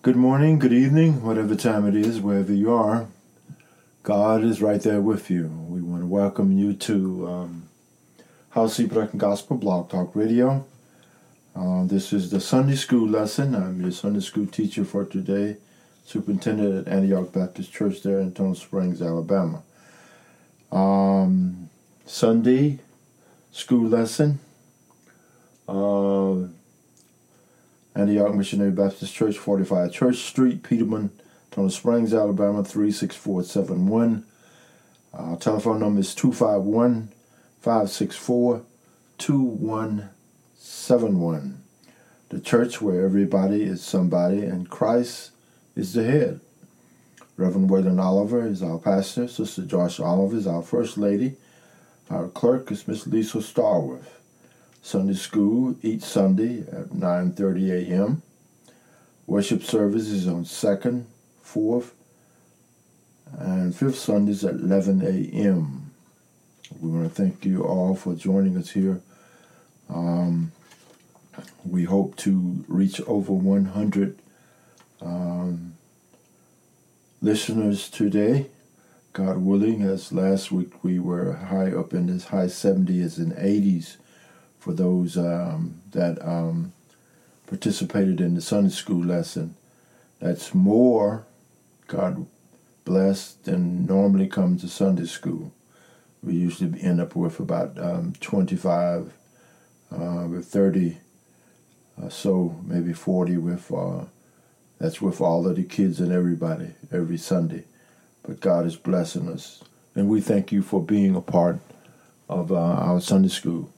Good morning, good evening, whatever time it is, wherever you are. God is right there with you. We want to welcome you to House Ebrecht Gospel Blog Talk Radio. This is the Sunday school lesson. I'm your Sunday school teacher for today, superintendent at Antioch Baptist Church there in Tunnel Springs, Alabama. Sunday school lesson. Antioch Missionary Baptist Church, 45 Church Street, Peterman, Tunnel Springs, Alabama, 36471. Telephone number is 251-564-2171. The church where everybody is somebody and Christ is the head. Reverend Waylon Oliver is our pastor. Sister Josh Oliver is our first lady. Our clerk is Miss Lisa Starworth. Sunday school each Sunday at 9:30 a.m. Worship service is on 2nd, 4th, and 5th Sundays at 11 a.m. We want to thank you all for joining us here. We hope to reach over 100 listeners today, God willing, as last week we were high up in this high 70s and 80s for those that participated in the Sunday school lesson. That's more, God bless, than normally comes to Sunday school. We usually end up with about 25 with 30, so maybe 40 with, that's with all of the kids and everybody every Sunday. But God is blessing us. And we thank you for being a part of our Sunday school.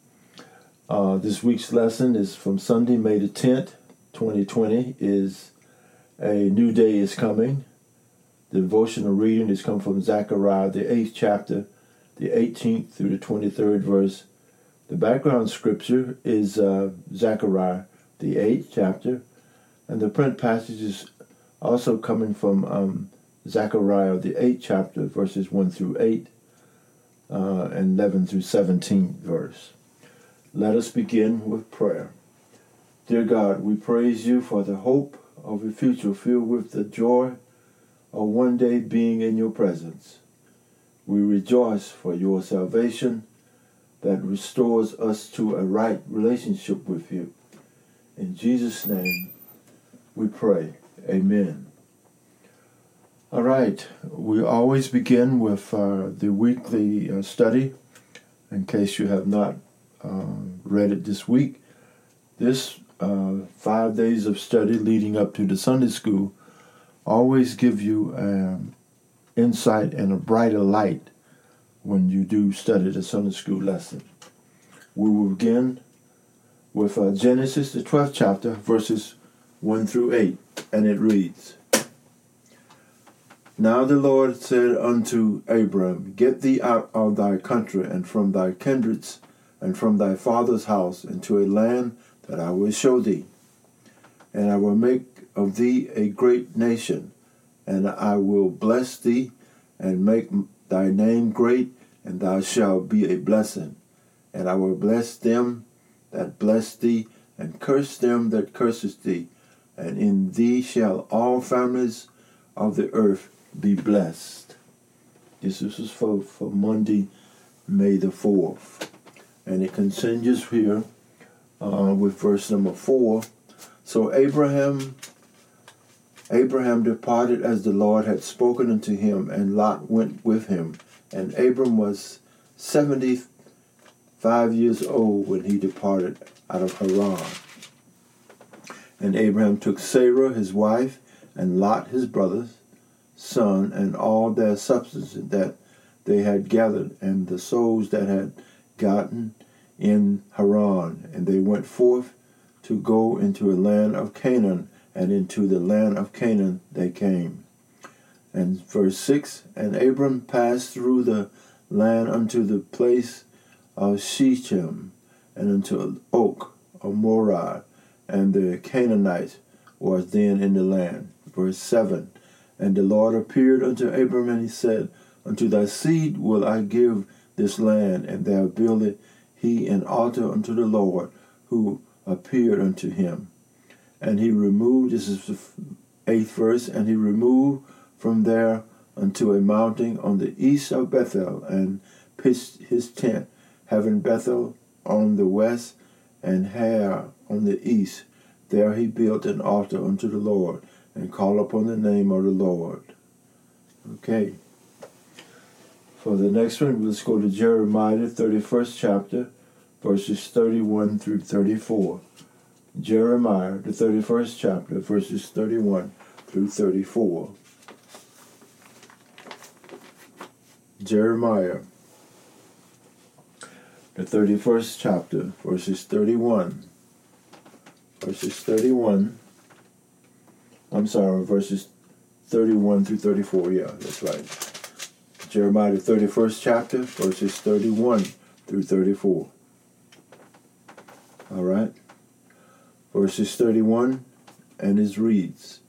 This week's lesson is from Sunday, May the 10th, 2020, is A New Day is Coming. The devotional reading is come from Zechariah, the 8th chapter, the 18th through the 23rd verse. The background scripture is Zechariah, the 8th chapter, and the print passage is also coming from Zechariah, the 8th chapter, verses 1 through 8, and 11 through 17 verse. Let us begin with prayer. Dear God, we praise you for the hope of a future filled with the joy of one day being in your presence. We rejoice for your salvation that restores us to a right relationship with you. In Jesus' name we pray. Amen. All right, we always begin with the weekly study. In case you have not read it this week, this 5 days of study leading up to the Sunday school always give you insight and a brighter light when you do study the Sunday school lesson. We will begin with Genesis, the 12th chapter, verses 1 through 8, and it reads, Now the Lord said unto Abram, Get thee out of thy country and from thy kindreds and from thy father's house into a land that I will show thee. And I will make of thee a great nation, and I will bless thee, and make thy name great, and thou shalt be a blessing. And I will bless them that bless thee, and curse them that curseth thee. And in thee shall all families of the earth be blessed. This is for Monday, May the 4th. And it continues here with verse number 4. So Abraham departed as the Lord had spoken unto him, and Lot went with him. And Abram was 75 years old when he departed out of Haran. And Abraham took Sarah his wife, and Lot his brother's son, and all their substance that they had gathered, and the souls that had gotten in Haran, and they went forth to go into a land of Canaan, and into the land of Canaan they came. And verse 6, And Abram passed through the land unto the place of Shechem, and unto Oak of Morad, and the Canaanites was then in the land. Verse 7, And the Lord appeared unto Abram, and he said, Unto thy seed will I give this land, and there builded he an altar unto the Lord, who appeared unto him. And he removed, this is the 8th verse, and he removed from there unto a mountain on the east of Bethel, and pitched his tent, having Bethel on the west and Har on the east. There he built an altar unto the Lord, and called upon the name of the Lord. Okay. For the next one, let's go to Jeremiah, the 31st chapter, verses 31 through 34. Jeremiah, the 31st chapter, verses 31 through 34. Jeremiah, the 31st chapter, verses 31. Verses 31 through 34. Yeah, that's right. Jeremiah, the 31st chapter, verses 31 through 34. All right. Verses 31, and it reads,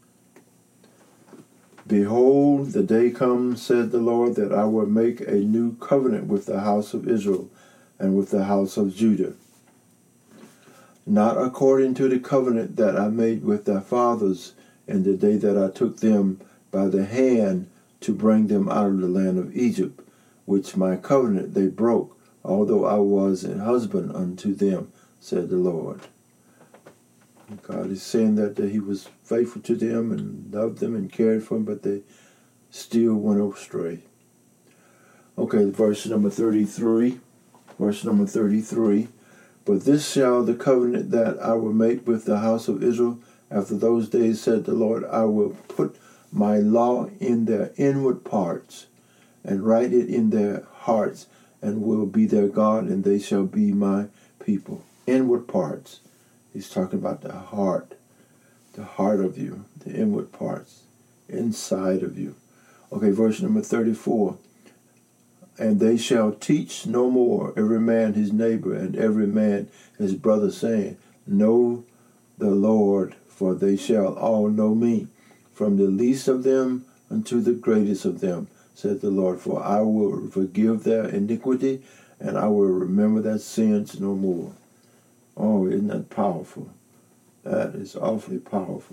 Behold, the day comes, said the Lord, that I will make a new covenant with the house of Israel and with the house of Judah, not according to the covenant that I made with their fathers in the day that I took them by the hand to bring them out of the land of Egypt, which my covenant they broke, although I was an husband unto them, said the Lord. God is saying that he was faithful to them and loved them and cared for them, but they still went astray. Okay, verse number 33. Verse number 33. But this shall the covenant that I will make with the house of Israel after those days, said the Lord, I will put my law in their inward parts, and write it in their hearts, and will be their God, and they shall be my people. Inward parts. He's talking about the heart of you, the inward parts, inside of you. Okay, verse number 34. And they shall teach no more every man his neighbor and every man his brother, saying, Know the Lord, for they shall all know me, from the least of them unto the greatest of them, said the Lord. For I will forgive their iniquity, and I will remember their sins no more. Oh, isn't that powerful? That is awfully powerful.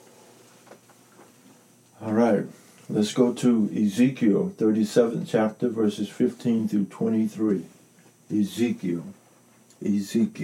All right, let's go to Ezekiel, 37th chapter, verses 15 through 23. Ezekiel, the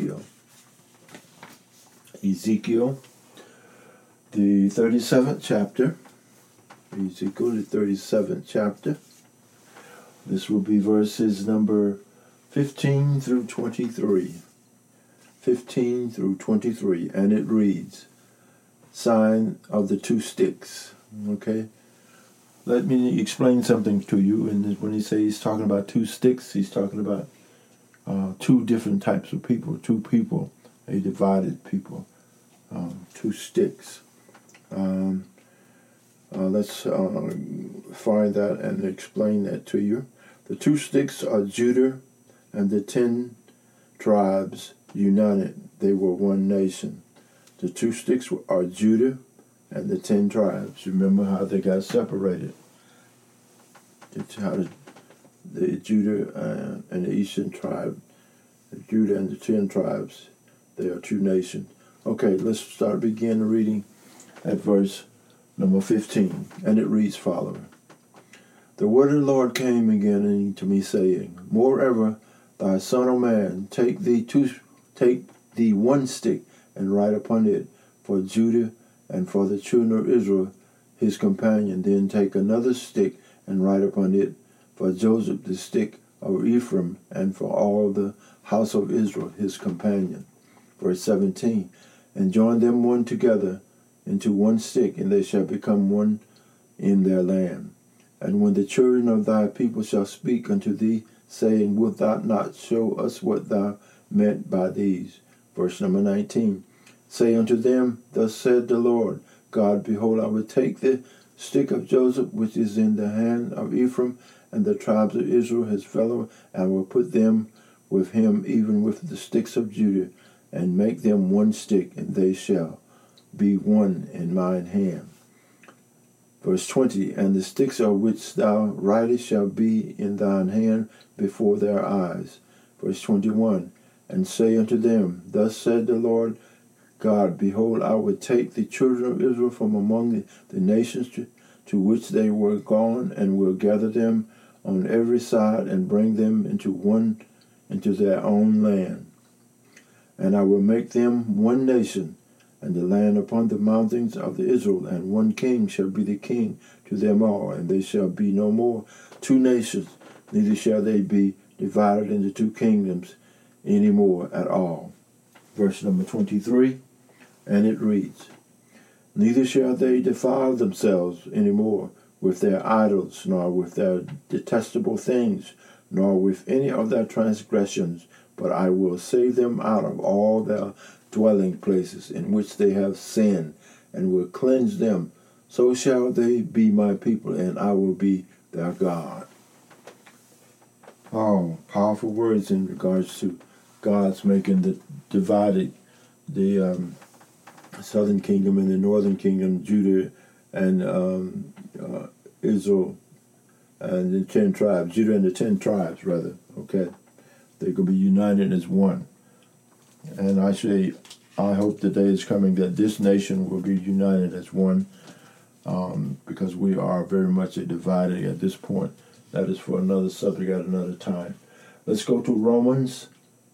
37th chapter. Ezekiel, the 37th chapter. This will be verses number 15 through 23. 15 through 23, and it reads, Sign of the two sticks. Okay? Let me explain something to you. And when he says he's talking about two sticks, he's talking about two different types of people. Two people, a divided people. Two sticks. Let's find that and explain that to you. The two sticks are Judah and the 10 tribes united. They were one nation. The two sticks are Judah and the 10 tribes. Remember how they got separated. How the Judah and the eastern tribe, Judah and the 10 tribes, they are two nations. Okay, let's begin reading at verse number 15. And it reads following. The word of the Lord came again unto me, saying, Moreover, thy son, O man, take thee one stick, and write upon it for Judah and for the children of Israel his companion. Then take another stick, and write upon it for Joseph the stick of Ephraim, and for all the house of Israel his companion. Verse 17. And join them one together into one stick, and they shall become one in their land. And when the children of thy people shall speak unto thee, saying, Wilt thou not show us what thou meant by these? Verse number 19. Say unto them, Thus said the Lord God, Behold, I will take the stick of Joseph, which is in the hand of Ephraim, and the tribes of Israel his fellow, and will put them with him, even with the sticks of Judah, and make them one stick, and they shall be one in mine hand. Verse 20. And the sticks of which thou writest shall be in thine hand before their eyes. Verse 21. And say unto them, Thus said the Lord God, behold, I will take the children of Israel from among the nations to which they were gone, and will gather them on every side, and bring them into their own land. And I will make them one nation, and the land upon the mountains of Israel, and one king shall be the king to them all, and they shall be no more two nations, neither shall they be divided into two kingdoms any more at all. Verse number 23, and it reads, neither shall they defile themselves any more with their idols, nor with their detestable things, nor with any of their transgressions, but I will save them out of all their dwelling places in which they have sinned, and will cleanse them. So shall they be my people, and I will be their God. Oh, powerful words in regards to God's making the divided, the southern kingdom and the northern kingdom, Judah and Israel, and the 10 tribes, Judah and the 10 tribes, rather, okay? They're going to be united as one. And I hope the day is coming that this nation will be united as one, because we are very much divided at this point. That is for another subject at another time. Let's go to Romans,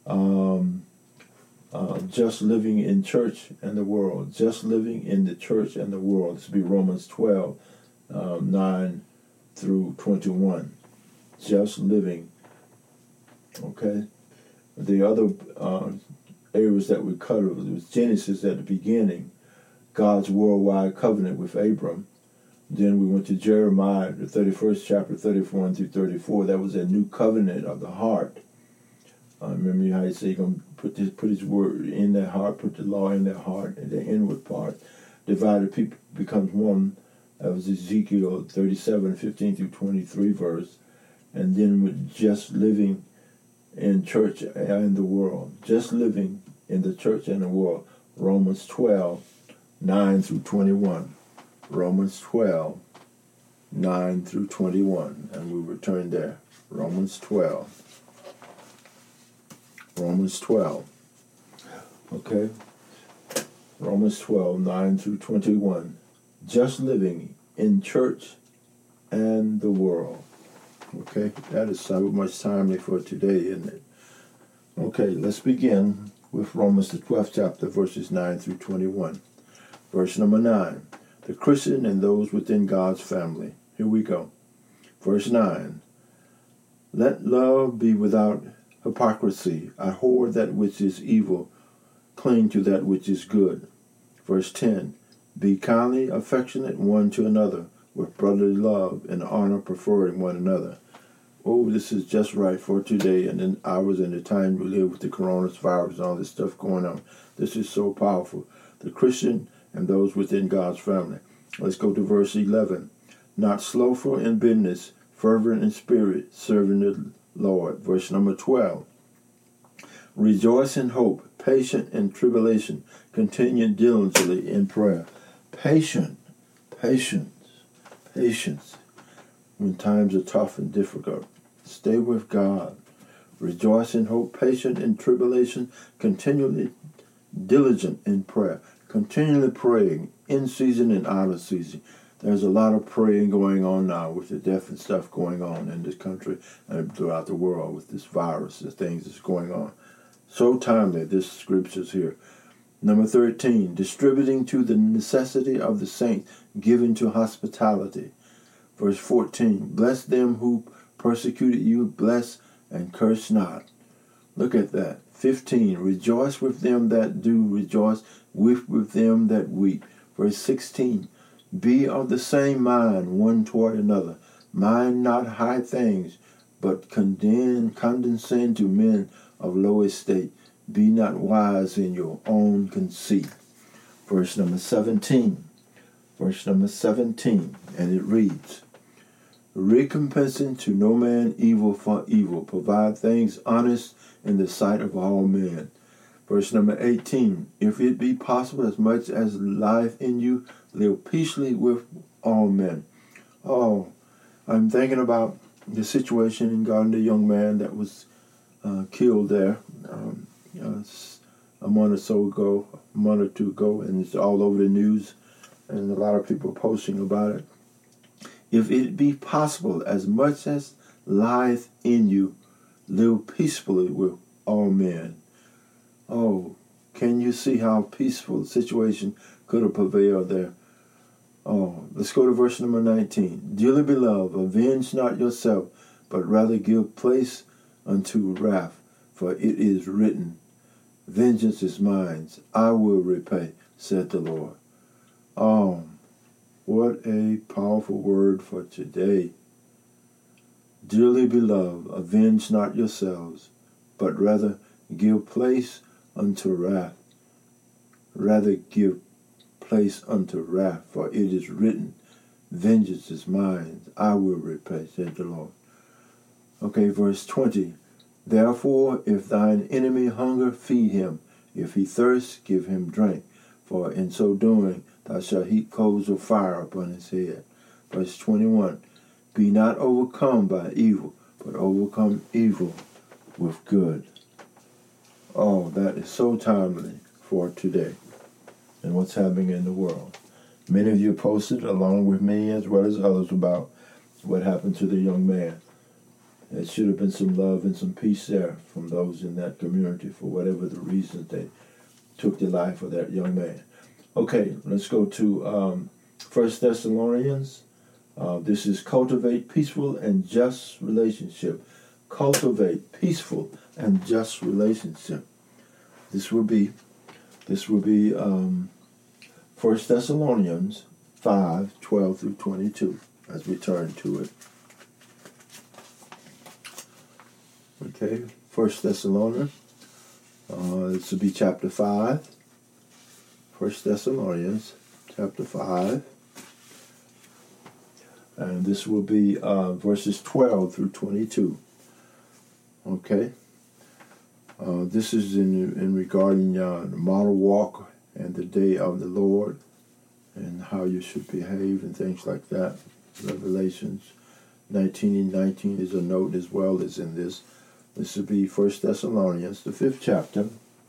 just living in church and the world. Just living in the church and the world. This will be Romans 12, 9 through 21. Just living. Okay? The other areas that we covered was Genesis at the beginning, God's worldwide covenant with Abram. Then we went to Jeremiah, the 31st chapter, 34 through 34. That was a new covenant of the heart. Remember how he said he's going to put his word in their heart, put the law in their heart, and the inward part. Divided people becomes one. That was Ezekiel 37, 15 through 23 verse. And then with just living in church and the world. Just living in the church and the world. Romans 12, 9 through 21. Romans 12, 9 through 21. And we return there. Romans 12. Romans 12. Okay? Romans 12, 9 through 21. Just living in church and the world. Okay? That is so much timely for today, isn't it? Okay, let's begin with Romans the 12th chapter, verses 9 through 21. Verse number 9. The Christian and those within God's family. Here we go. Verse 9. Let love be without hypocrisy. Abhor that which is evil. Cling to that which is good. Verse 10. Be kindly affectionate one to another, with brotherly love and honor, preferring one another. Oh, this is just right for today and in hours and the time we live with the coronavirus and all this stuff going on. This is so powerful. The Christian and those within God's family. Let's go to verse 11. Not slothful in business, fervent in spirit, serving the Lord. Verse number 12. Rejoice in hope, patient in tribulation, continue diligently in prayer. Patience. When times are tough and difficult, stay with God. Rejoice in hope, patient in tribulation, continually diligent in prayer. Continually praying, in season and out of season. There's a lot of praying going on now with the death and stuff going on in this country and throughout the world with this virus, the things that's going on. So timely, this scripture's here. Number 13, distributing to the necessity of the saints, giving to hospitality. Verse 14, bless them who persecuted you, bless and curse not. Look at that. 15, rejoice with them that do rejoice, weep with them that weep. Verse 16, be of the same mind one toward another. Mind not high things, but condescend to men of low estate. Be not wise in your own conceit. Verse number 17. And it reads, recompensing to no man evil for evil. Provide things honest in the sight of all men. Verse number 18. If it be possible, as much as life in you, live peacefully with all men. Oh, I'm thinking about the situation in Ghana, the young man that was killed there. a month or two ago, and it's all over the news, and a lot of people posting about it. If it be possible, as much as lieth in you, live peacefully with all men. Oh, can you see how peaceful the situation could have prevailed there? Oh, let's go to verse number 19. Dearly beloved, avenge not yourself, but rather give place unto wrath, for it is written, vengeance is mine, I will repay, said the Lord. Oh, what a powerful word for today. Dearly beloved, avenge not yourselves, but rather give place unto wrath. Rather give place unto wrath, for it is written, vengeance is mine, I will repay, said the Lord. Okay, verse 20. Therefore, if thine enemy hunger, feed him. If he thirst, give him drink. For in so doing, thou shalt heap coals of fire upon his head. Verse 21. Be not overcome by evil, but overcome evil with good. Oh, that is so timely for today and what's happening in the world. Many of you posted, along with me as well as others, about what happened to the young man. There should have been some love and some peace there from those in that community for whatever the reasons they took the life of that young man. Okay, let's go to 1 Thessalonians. This is cultivate peaceful and just relationship. Cultivate peaceful and just relationship. This will be 1 Thessalonians 5:12 through 22 as we turn to it. Okay, 1 Thessalonians. This will be chapter 5. 1 Thessalonians chapter 5. And this will be verses 12 through 22. Okay. This is in regarding the model walk and the day of the Lord and how you should behave and things like that. Revelations 19:19 is a note as well as in this. This will be 1 Thessalonians, the 5th chapter,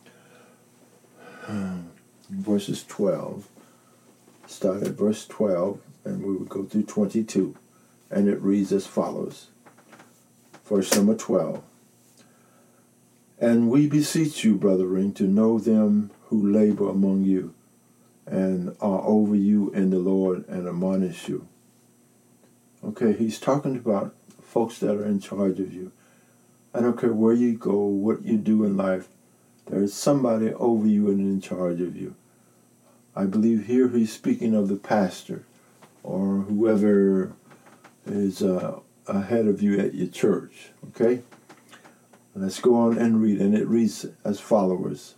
verses 12. Start at verse 12, and we will go through 22. And it reads as follows. Verse number 12. And we beseech you, brethren, to know them who labor among you, and are over you in the Lord, and admonish you. Okay, he's talking about folks that are in charge of you. I don't care where you go, what you do in life, there is somebody over you and in charge of you. I believe here he's speaking of the pastor or whoever is ahead of you at your church. Okay? Let's go on and read. And it reads as follows.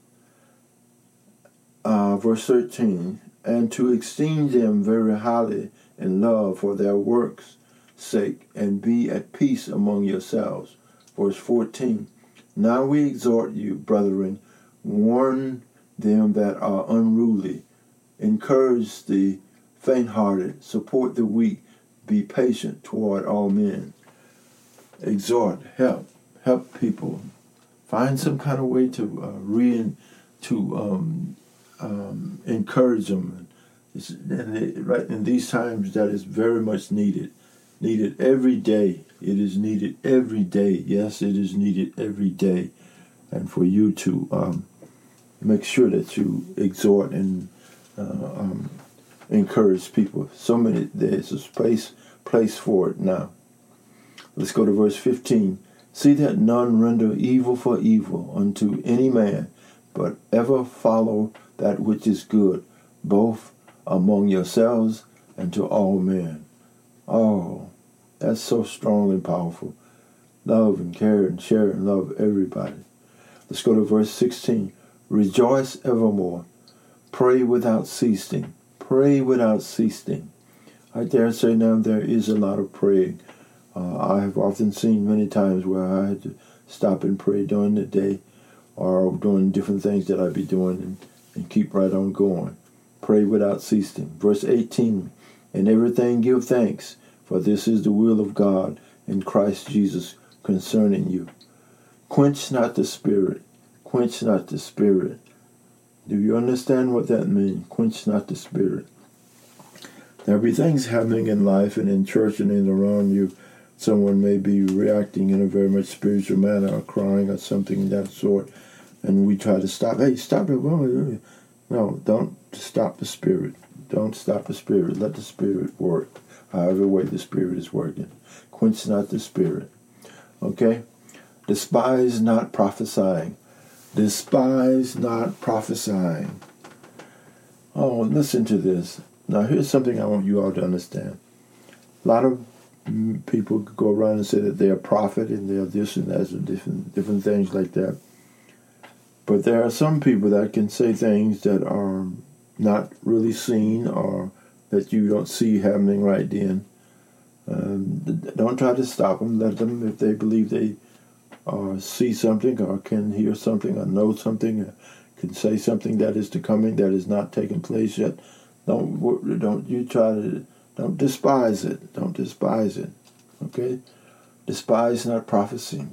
Verse 13. And to esteem them very highly in love for their works' sake, and be at peace among yourselves. Verse 14. Now we exhort you, brethren, warn them that are unruly, encourage the faint-hearted, support the weak, be patient toward all men. Exhort, help people. Find some kind of way to encourage them. Right in these times, that is very much needed. Needed every day. It is needed every day. Yes, it is needed every day. And for you to make sure that you exhort and encourage people. There's a place for it now. Let's go to verse 15. See that none render evil for evil unto any man, but ever follow that which is good, both among yourselves and to all men. Oh, that's so strong and powerful. Love and care and share and love everybody. Let's go to verse 16. Rejoice evermore. Pray without ceasing. Pray without ceasing. I dare say now there is a lot of praying. I have often seen many times where I had to stop and pray during the day or doing different things that I'd be doing and keep right on going. Pray without ceasing. Verse 18. In everything give thanks, for this is the will of God in Christ Jesus concerning you. Quench not the spirit. Quench not the spirit. Do you understand what that means? Quench not the Spirit. Everything's happening in life and in church and in around you. Someone may be reacting in a very much spiritual manner, or crying or something of that sort, and we try to stop. Hey, stop it! No, don't stop the Spirit. Don't stop the Spirit. Let the Spirit work, however way the Spirit is working. Quench not the Spirit. Okay? Despise not prophesying. Despise not prophesying. Oh, listen to this. Now, here's something I want you all to understand. A lot of people go around and say that they're a prophet and they're this and that and different things like that. But there are some people that can say things that are not really seen or that you don't see happening right then. Don't try to stop them. Let them, if they believe they see something or can hear something or know something, or can say something that is to coming that is not taking place yet. Don't despise it. Don't despise it. Okay? Despise not prophecy.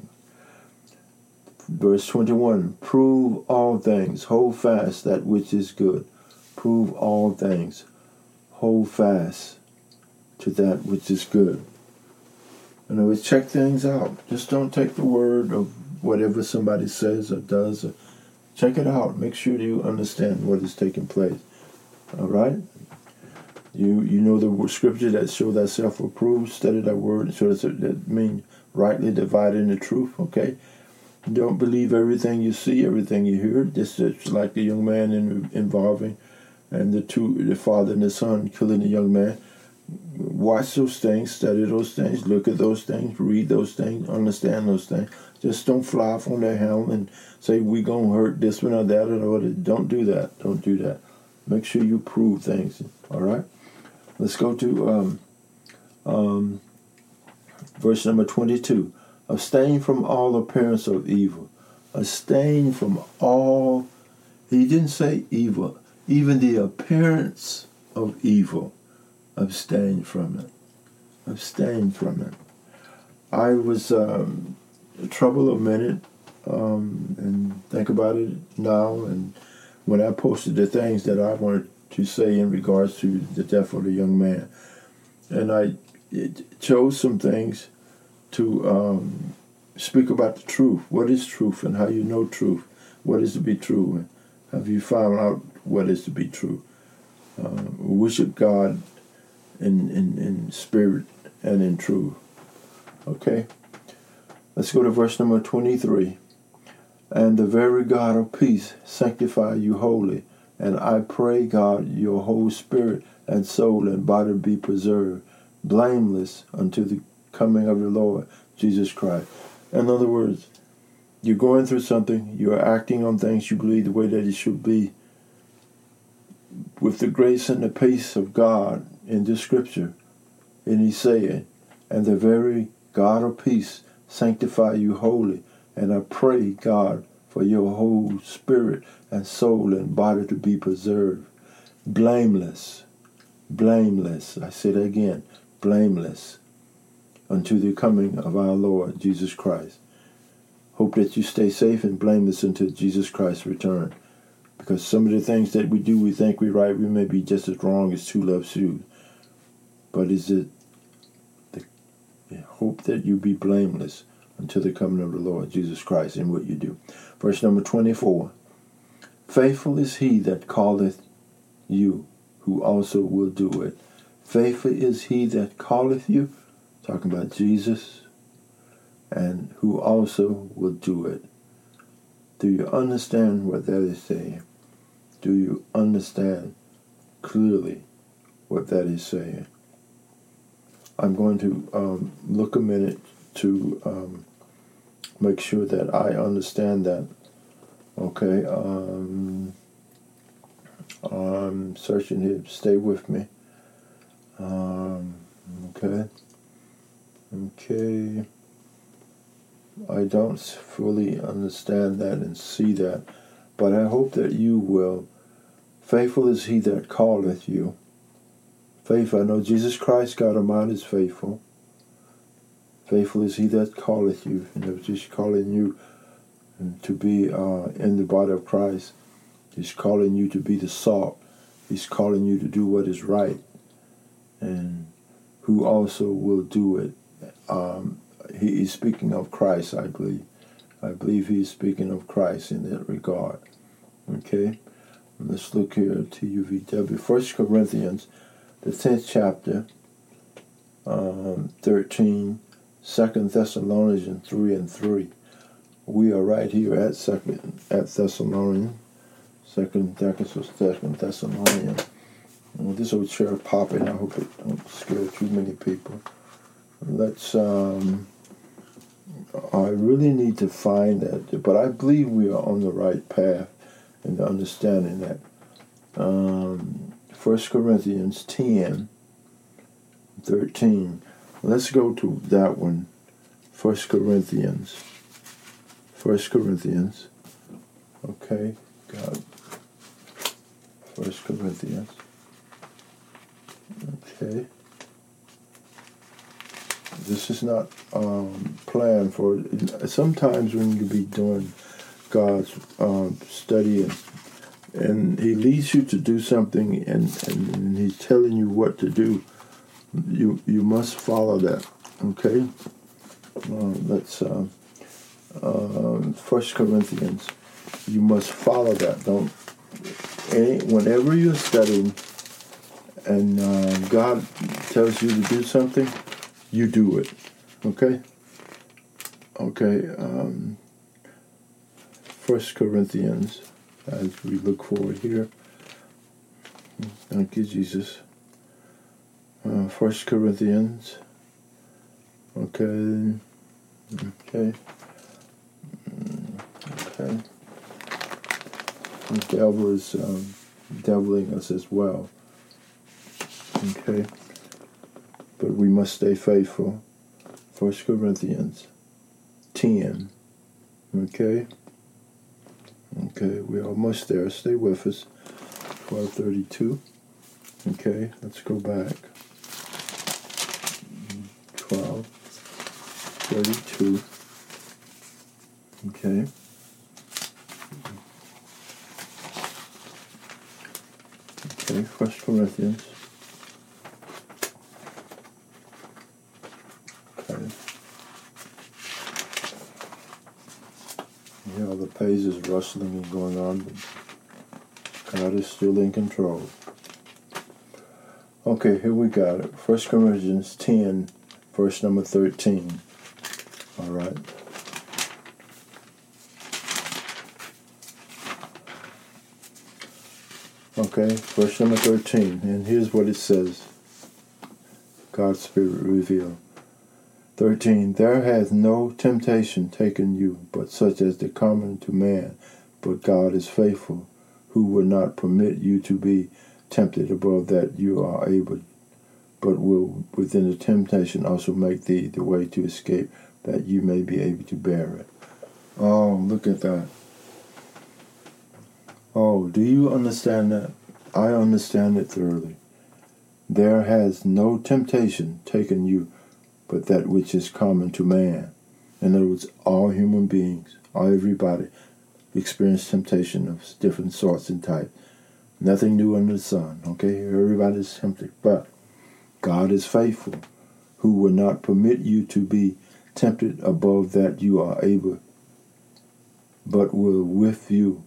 Verse 21, prove all things, hold fast that which is good. Prove all things, hold fast to that which is good. In other words, check things out. Just don't take the word of whatever somebody says or does. Check it out. Make sure you understand what is taking place. All right? You know the scripture that show thyself approved, study that word, so that means rightly dividing the truth, okay? Don't believe everything you see, everything you hear. Just like the young man involving and the father and the son killing the young man. Watch those things, study those things, look at those things, read those things, understand those things. Just don't fly off on their helm and say we're going to hurt this one or that or whatever. Don't do that. Don't do that. Make sure you prove things. All right? Let's go to verse number 22. Abstain from all appearance of evil. Abstain from all, he didn't say evil, even the appearance of evil. Abstain from it. Abstain from it. I was troubled a minute and think about it now, and when I posted the things that I wanted to say in regards to the death of the young man, and I chose some things to speak about the truth. What is truth and how you know truth? What is to be true? And have you found out what is to be true? Worship God in spirit and in truth. Okay? Let's go to verse number 23. And the very God of peace sanctify you wholly. And I pray, God, your whole spirit and soul and body be preserved, blameless unto the coming of the Lord Jesus Christ. In other words, you're going through something, you're acting on things you believe the way that it should be. With the grace and the peace of God in this scripture, and he's saying, and the very God of peace sanctify you wholly. And I pray, God, for your whole spirit and soul and body to be preserved, blameless, blameless. I say that again, blameless, unto the coming of our Lord Jesus Christ. Hope that you stay safe and blameless until Jesus Christ's return. Because some of the things that we do, we think we're right, we may be just as wrong as two love shoes. But is it the hope that you be blameless until the coming of the Lord Jesus Christ in what you do? Verse number 24. Faithful is he that calleth you, who also will do it. Faithful is he that calleth you, talking about Jesus, and who also will do it. Do you understand what that is saying? Do you understand clearly what that is saying? I'm going to look a minute to make sure that I understand that. Okay, I'm searching here. Stay with me. Okay. I don't fully understand that and see that, but I hope that you will. Faithful is he that calleth you. Faithful, I know Jesus Christ, God Almighty, is faithful. Faithful is he that calleth you. And if just calling you to be in the body of Christ, He's calling you to be the salt. He's calling you to do what is right. And who also will do it. He is speaking of Christ, I believe. I believe he's speaking of Christ in that regard. Okay? Let's look here at TUVW. 1 Corinthians, the 10th chapter, 13, 2 Thessalonians 3 and 3. We are right here at Thessalonians, 2 Thessalonians. Well, this old chair popping. I hope it don't scare too many people. Let's, I really need to find that, but I believe we are on the right path in the understanding that 1 Corinthians 10, 13. Let's go to that one. 1 Corinthians. Okay, God. 1 Corinthians. Okay. This is not planned for. Sometimes when you be doing God's study and He leads you to do something and He's telling you what to do, you must follow that. Okay. Let's 1 Corinthians. You must follow that. Whenever you're studying and God tells you to do something, you do it. Okay? Okay. 1 Corinthians, as we look forward here. Thank you, Jesus. 1 Corinthians. Okay. The devil is deviling us as well. Okay. But we must stay faithful. 1 Corinthians 10. Okay. Okay, we're almost there. Stay with us. 12:32. Okay, let's go back. 12:32. Okay. Okay, 1 Corinthians. Okay. Yeah, the page is rustling and going on, but God is still in control. Okay, here we got it. 1 Corinthians 10, verse number 13. All right. Okay, verse number 13. And here's what it says. God's Spirit revealed. 13. There hath no temptation taken you, but such as the common to man. But God is faithful, who will not permit you to be tempted above that you are able, but will within the temptation also make thee the way to escape, that you may be able to bear it. Oh, look at that. Oh, do you understand that? I understand it thoroughly. There has no temptation taken you, but that which is common to man. In other words, all human beings, everybody, experience temptation of different sorts and types. Nothing new under the sun, okay? Everybody's tempted, but God is faithful, who will not permit you to be tempted above that you are able, but will with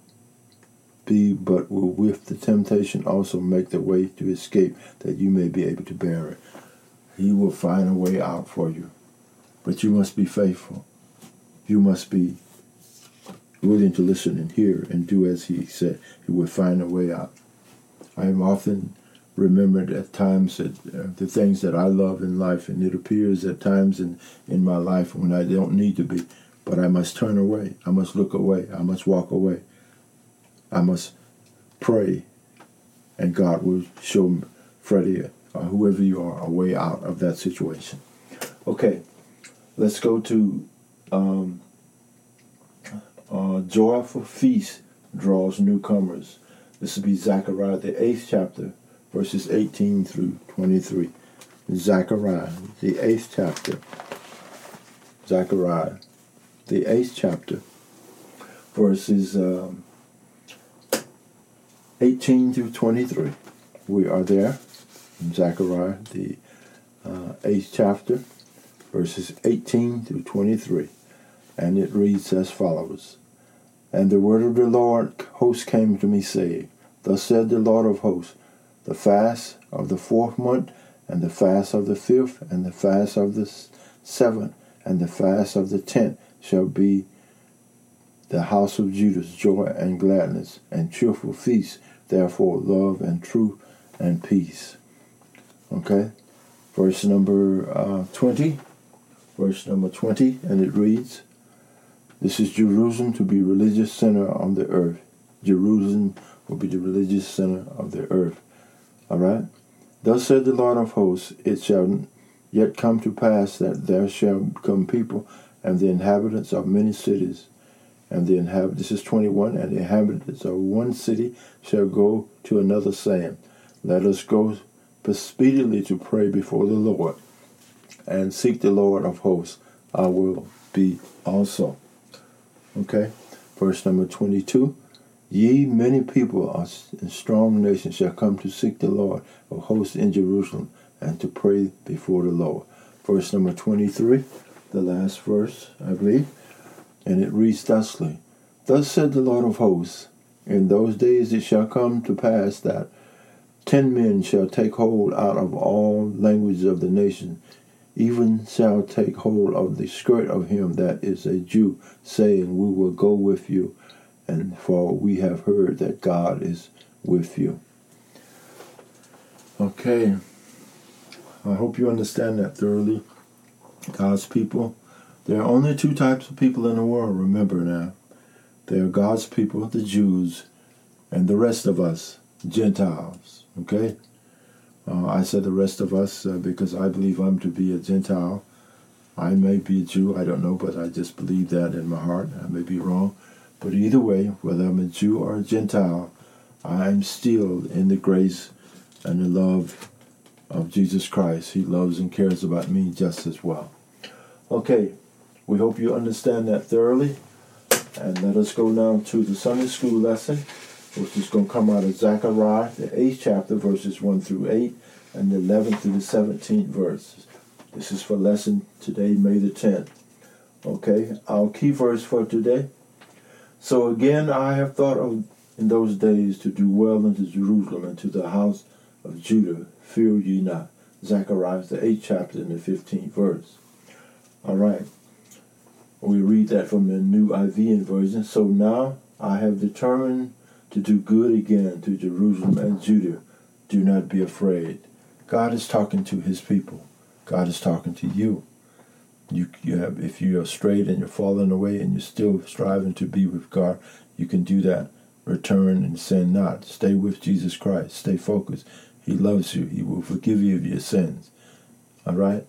the temptation also make the way to escape, that you may be able to bear it. He will find a way out for you. But you must be faithful. You must be willing to listen and hear and do as He said. He will find a way out. I am often remembered at times that the things that I love in life, and it appears at times in my life when I don't need to be, but I must turn away. I must look away. I must walk away. I must pray, and God will show me, Freddie, or whoever you are, a way out of that situation. Okay, let's go to Joyful Feast Draws Newcomers. This will be Zechariah, the 8th chapter, verses 18 through 23. Zechariah, the 8th chapter. Zechariah, the 8th chapter, verses 18 through 23. We are there in Zechariah, the 8th chapter, verses 18 through 23. And it reads as follows. And the word of the Lord host came to me, saying, Thus said the Lord of hosts, the fast of the 4th month, and the fast of the 5th, and the fast of the 7th, and the fast of the 10th shall be the house of Judah's joy and gladness, and cheerful feast, therefore love and truth and peace. Okay, verse number 20. Verse number 20, and it reads, This is Jerusalem to be religious center on the earth. Jerusalem will be the religious center of the earth. All right? Thus said the Lord of hosts, It shall yet come to pass that there shall come people and the inhabitants of many cities. And this is 21, and the inhabitants of one city shall go to another, saying, Let us go speedily to pray before the Lord, and seek the Lord of hosts. I will be also. Okay, verse number 22. Ye many people and strong nations shall come to seek the Lord of hosts in Jerusalem, and to pray before the Lord. Verse number 23, the last verse, I believe. And it reads thusly, Thus said the Lord of hosts, In those days it shall come to pass that 10 men shall take hold out of all languages of the nation, even shall take hold of the skirt of him that is a Jew, saying, We will go with you, and for we have heard that God is with you. Okay, I hope you understand that thoroughly. God's people, there are only 2 types of people in the world, remember now. There are God's people, the Jews, and the rest of us, Gentiles. Okay? I said the rest of us because I believe I'm to be a Gentile. I may be a Jew, I don't know, but I just believe that in my heart. I may be wrong. But either way, whether I'm a Jew or a Gentile, I'm still in the grace and the love of Jesus Christ. He loves and cares about me just as well. Okay, we hope you understand that thoroughly. And let us go now to the Sunday school lesson, which is going to come out of Zechariah, the 8th chapter, verses 1 through 8, and the 11th through the 17th verses. This is for lesson today, May the 10th. Okay, our key verse for today. So again, I have thought of in those days to do well unto Jerusalem and to the house of Judah. Fear ye not. Zechariah, the 8th chapter, and the 15th verse. All right. We read that from the New Ivian version. So now I have determined to do good again to Jerusalem and Judah. Do not be afraid. God is talking to his people. God is talking to you. If you are strayed and you're falling away and you're still striving to be with God, you can do that. Return and sin not. Stay with Jesus Christ. Stay focused. He loves you. He will forgive you of your sins. All right?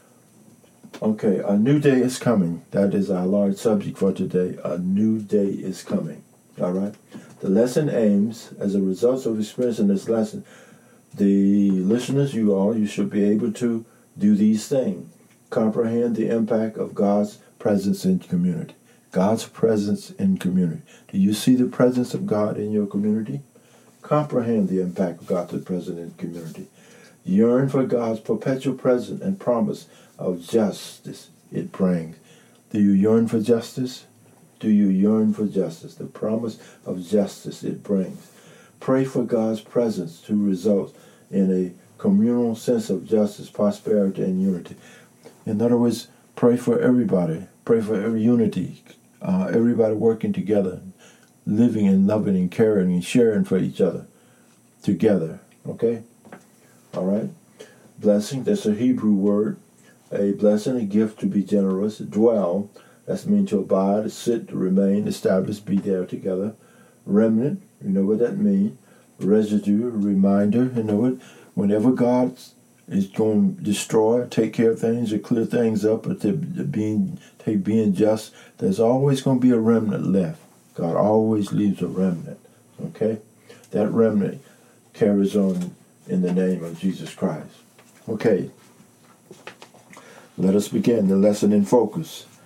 Okay, a new day is coming. That is our large subject for today. A new day is coming. All right? The lesson aims, as a result of experiencing this lesson, the listeners, you should be able to do these things. Comprehend the impact of God's presence in community. God's presence in community. Do you see the presence of God in your community? Comprehend the impact of God's presence in community. Yearn for God's perpetual presence and promise of justice it brings. Do you yearn for justice? Do you yearn for justice? The promise of justice it brings. Pray for God's presence to result in a communal sense of justice, prosperity, and unity. In other words, pray for everybody. Pray for every unity. Everybody working together, living and loving and caring and sharing for each other together. Okay? All right? Blessing, that's a Hebrew word. A blessing, a gift to be generous. Dwell, that means to abide, sit, remain, establish, be there together. Remnant, you know what that means. Residue, reminder, you know what? Whenever God is going to destroy, take care of things, or clear things up, or being just, there's always going to be a remnant left. God always leaves a remnant. Okay? That remnant carries on in the name of Jesus Christ. Okay. Let us begin the lesson in focus.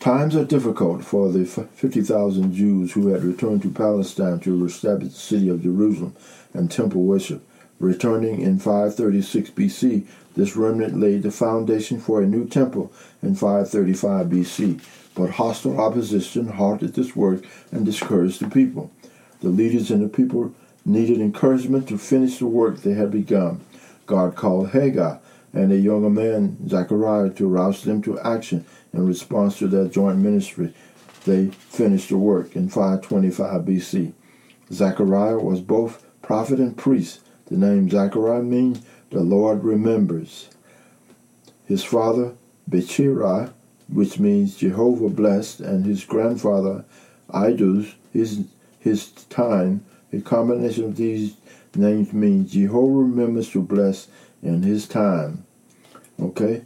Times are difficult for the 50,000 Jews who had returned to Palestine to establish the city of Jerusalem and temple worship. Returning in 536 BC, this remnant laid the foundation for a new temple in 535 BC, but hostile opposition halted this work and discouraged the people. The leaders and the people needed encouragement to finish the work they had begun. God called Haggai and a younger man, Zechariah, to rouse them to action in response to their joint ministry. They finished the work in 525 BC. Zechariah was both prophet and priest. The name Zechariah means the Lord remembers. His father, Bechirai, which means Jehovah blessed, and his grandfather, Idus, his time. A combination of these names means Jehovah remembers to bless in his time. Okay?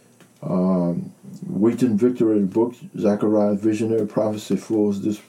Wheaton Victory book, Zechariah's visionary prophecy fulfills this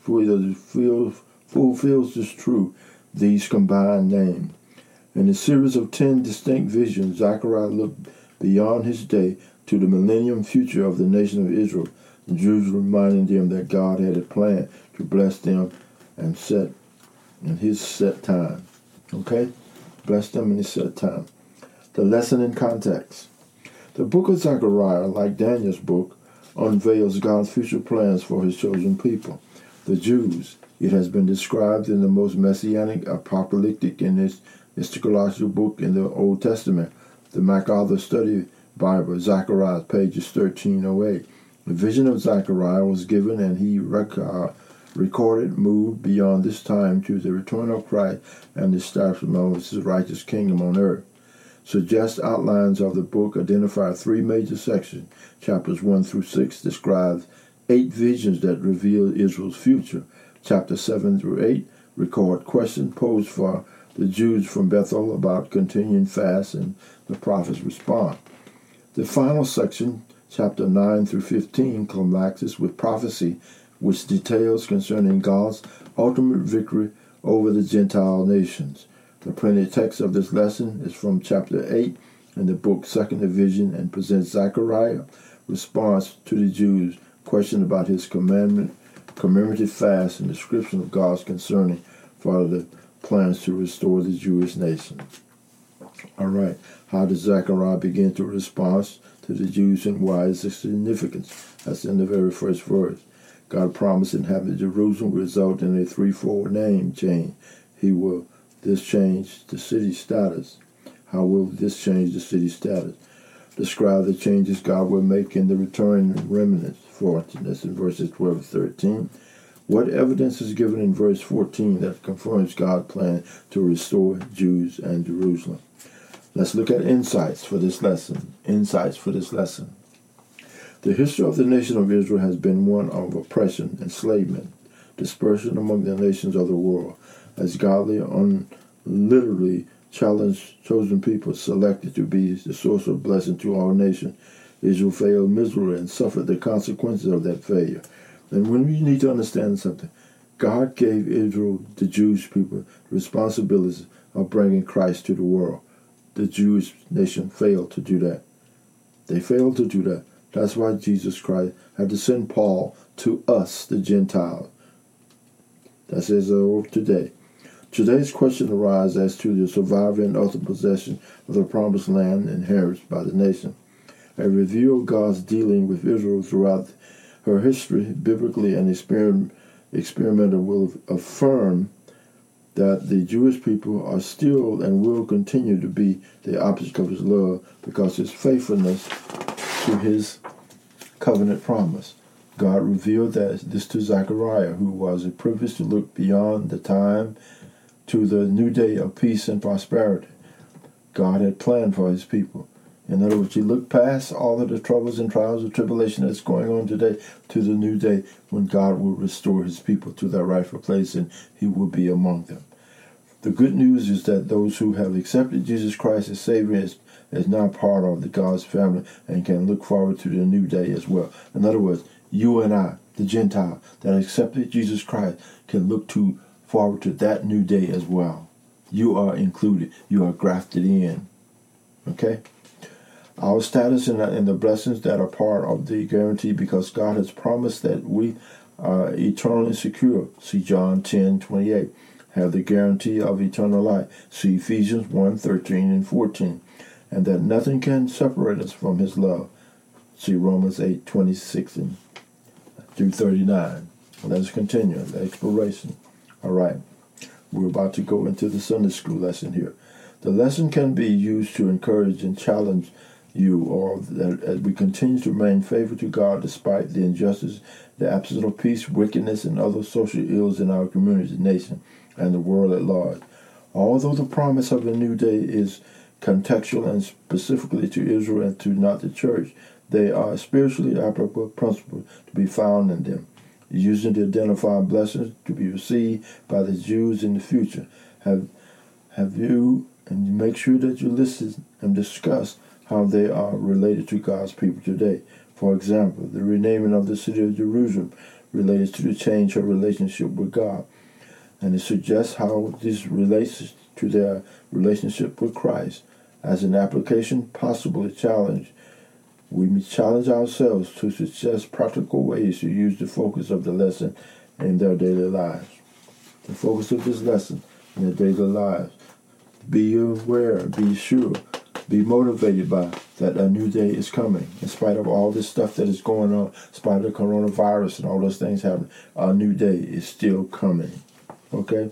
truth, these combined names. In a series of 10 distinct visions, Zechariah looked beyond his day to the millennium future of the nation of Israel, and Jerusalem, reminding them that God had a plan to bless them and set in his set time. Okay? Bless them in his set time. The lesson in context. The book of Zechariah, like Daniel's book, unveils God's future plans for his chosen people, the Jews. It has been described in the most messianic, apocalyptic, and eschatological book in the Old Testament, the MacArthur Study Bible, Zechariah, pages 1308. The vision of Zechariah was given, and he recorded, moved beyond this time to the return of Christ and the establishment of his righteous kingdom on earth. Suggest outlines of the book identify 3 major sections. Chapters 1 through 6 describes 8 visions that reveal Israel's future. Chapters 7 through 8 record questions posed for the Jews from Bethel about continuing fast, and the prophets respond. The final section, chapter 9 through 15, climaxes with prophecy, which details concerning God's ultimate victory over the Gentile nations. The printed text of this lesson is from chapter 8 in the book Second Division and presents Zechariah's response to the Jews' question about his commemorative fast and description of God's concerning for the plans to restore the Jewish nation. All right, how does Zechariah begin to respond to the Jews, and why is its significance? That's in the very first verse. God promised inhabiting Jerusalem will result in a threefold name change. This change the city status? How will this change the city status? Describe the changes God will make in the return remnants. That's in verses 12 and 13. What evidence is given in verse 14 that confirms God's plan to restore Jews and Jerusalem? Let's look at insights for this lesson. The history of the nation of Israel has been one of oppression, enslavement, dispersion among the nations of the world, as godly, literally challenged chosen people selected to be the source of blessing to all nations. Israel failed miserably and suffered the consequences of that failure. And when we need to understand something, God gave Israel, the Jewish people, responsibilities of bringing Christ to the world. The Jewish nation failed to do that. They failed to do that. That's why Jesus Christ had to send Paul to us, the Gentiles. That's as of today. Today's question arises as to the survival and ultimate possession of the promised land inherited by the nation. A review of God's dealing with Israel throughout her history, biblically and experimental, will affirm that the Jewish people are still and will continue to be the object of his love because his faithfulness to his covenant promise. God revealed this to Zechariah, who was privileged to look beyond the time to the new day of peace and prosperity God had planned for his people. In other words, he looked past all of the troubles and trials and tribulation that's going on today to the new day when God will restore his people to their rightful place and he will be among them. The good news is that those who have accepted Jesus Christ as Savior is now part of the God's family and can look forward to the new day as well. In other words, you and I, the Gentile that accepted Jesus Christ, can look forward to that new day as well. You are included. You are grafted in. Okay? Our status and the blessings that are part of the guarantee, because God has promised that we are eternally secure. See John 10:28. Have the guarantee of eternal life. See Ephesians 1:13 and 14. And that nothing can separate us from his love. See Romans 8:26 and through 39. Let's continue the exploration. All right. We're about to go into the Sunday school lesson here. The lesson can be used to encourage and challenge you, or that as we continue to remain faithful to God despite the injustice, the absence of peace, wickedness, and other social ills in our community, nation, and the world at large. Although the promise of a new day is contextual and specifically to Israel and to not the church, they are spiritually applicable principles to be found in them, using to identify blessings to be received by the Jews in the future. Have you, and you make sure that you listen and discuss how they are related to God's people today. For example, the renaming of the city of Jerusalem relates to the change of relationship with God. And it suggests how this relates to their relationship with Christ. As an application, possibly challenge, we may challenge ourselves to suggest practical ways to use the focus of the lesson in their daily lives. The focus of this lesson in their daily lives. Be aware, be sure, be motivated by that a new day is coming. In spite of all this stuff that is going on, in spite of the coronavirus and all those things happening, a new day is still coming. Okay?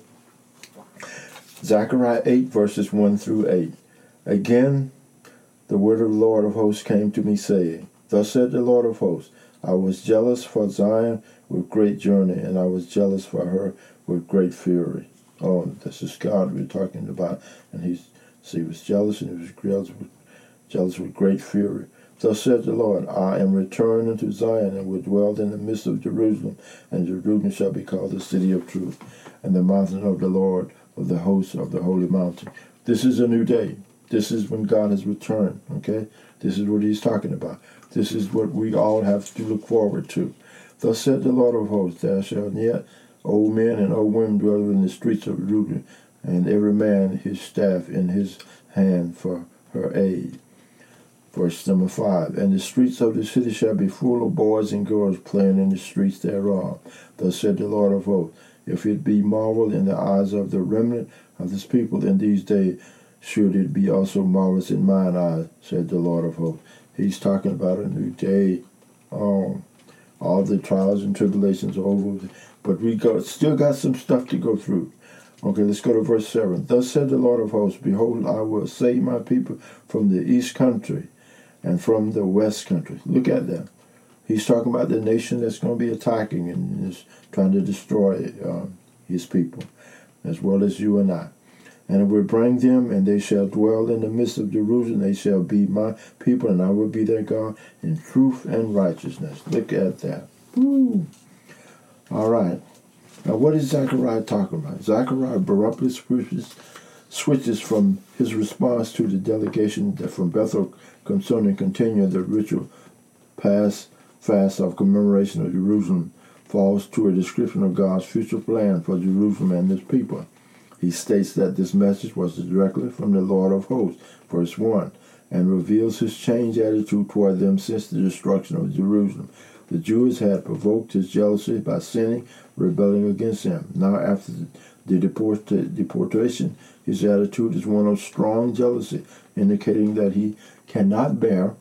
Zechariah 8, verses 1 through 8. Again, the word of the Lord of hosts came to me, saying, Thus said the Lord of hosts, I was jealous for Zion with great journey, and I was jealous for her with great fury. Oh, this is God we're talking about. And he was jealous, and he was jealous with great fury. Thus said the Lord, I am returned unto Zion, and will dwell in the midst of Jerusalem, and Jerusalem shall be called the city of truth, and the mountain of the Lord of the hosts of the holy mountain. This is a new day. This is when God has returned, okay? This is what he's talking about. This is what we all have to look forward to. Thus said the Lord of hosts, there shall yet old men and old women dwell in the streets of Jerusalem, and every man his staff in his hand for her aid. Verse number 5, And the streets of the city shall be full of boys and girls playing in the streets thereof. Thus said the Lord of hosts, If it be marvel in the eyes of the remnant of this people in these days, should it be also marvelous in mine eyes, said the Lord of hosts. He's talking about a new day. All the trials and tribulations are over, but still got some stuff to go through. Okay, let's go to verse 7. Thus said the Lord of hosts, Behold, I will save my people from the east country and from the west country. Look at that. He's talking about the nation that's going to be attacking and is trying to destroy his people, as well as you and I. And I will bring them, and they shall dwell in the midst of Jerusalem. They shall be my people, and I will be their God in truth and righteousness. Look at that. Woo. All right. Now, what is Zechariah talking about? Zechariah abruptly switches from his response to the delegation from Bethel concerning continuing the ritual fast of commemoration of Jerusalem, falls to a description of God's future plan for Jerusalem and his people. He states that this message was directly from the Lord of hosts, verse 1, and reveals his changed attitude toward them since the destruction of Jerusalem. The Jews had provoked his jealousy by sinning, rebelling against him. Now, after the deportation, his attitude is one of strong jealousy, indicating that he cannot bear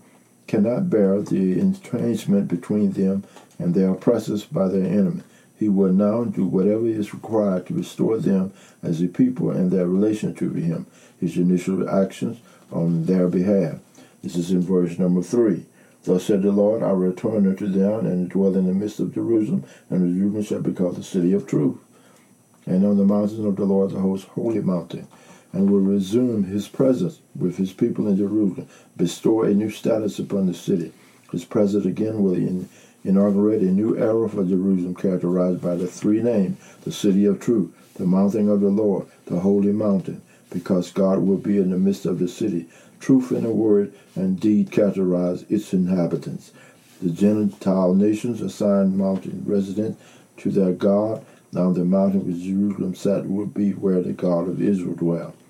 the estrangement between them and their oppressors by their enemy. He will now do whatever is required to restore them as a people and their relation to him, his initial actions on their behalf. This is in verse number 3. Thus said the Lord, I will return unto them and dwell in the midst of Jerusalem, and Jerusalem shall be called the city of truth, and on the mountain of the Lord the host holy mountain, and will resume his presence with his people in Jerusalem, bestow a new status upon the city. His presence again will inaugurate a new era for Jerusalem, characterized by the three names: the city of truth, the mountain of the Lord, the holy mountain, because God will be in the midst of the city. Truth in the word and deed characterize its inhabitants. The Gentile nations assigned mountain residence to their God. Now the mountain which Jerusalem sat would be where the God of Israel dwelt.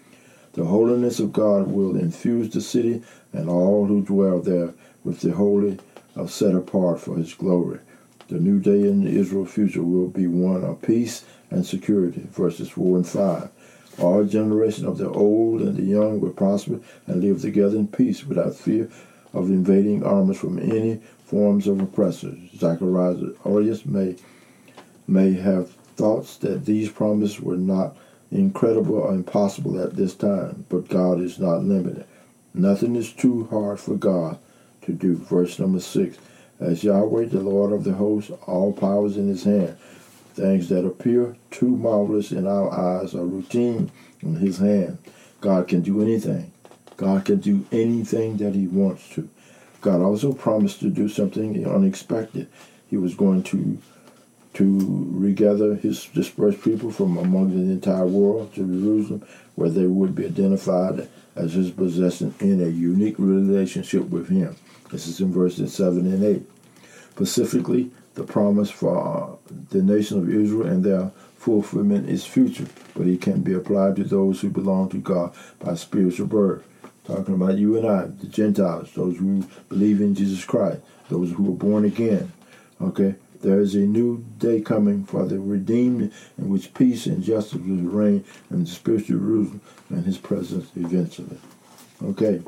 The holiness of God will infuse the city and all who dwell there with the holy of set apart for his glory. The new day in Israel's future will be one of peace and security. Verses 4 and 5. All generations of the old and the young will prosper and live together in peace without fear of invading armies from any forms of oppressors. Zechariah's audience may have thoughts that these promises were not incredible or impossible at this time, but God is not limited. Nothing is too hard for God to do. Verse number 6. As Yahweh, the Lord of the hosts, all power is in his hand. Things that appear too marvelous in our eyes are routine in his hand. God can do anything. God can do anything that he wants to. God also promised to do something unexpected. He was going to regather his dispersed people from among the entire world to Jerusalem, where they would be identified as his possession in a unique relationship with him. This is in verses 7 and 8. Specifically, the promise for the nation of Israel and their fulfillment is future, but it can be applied to those who belong to God by spiritual birth. Talking about you and I, the Gentiles, those who believe in Jesus Christ, those who are born again. Okay? There is a new day coming for the redeemed in which peace and justice will reign in the spiritual Jerusalem and his presence eventually. Okay.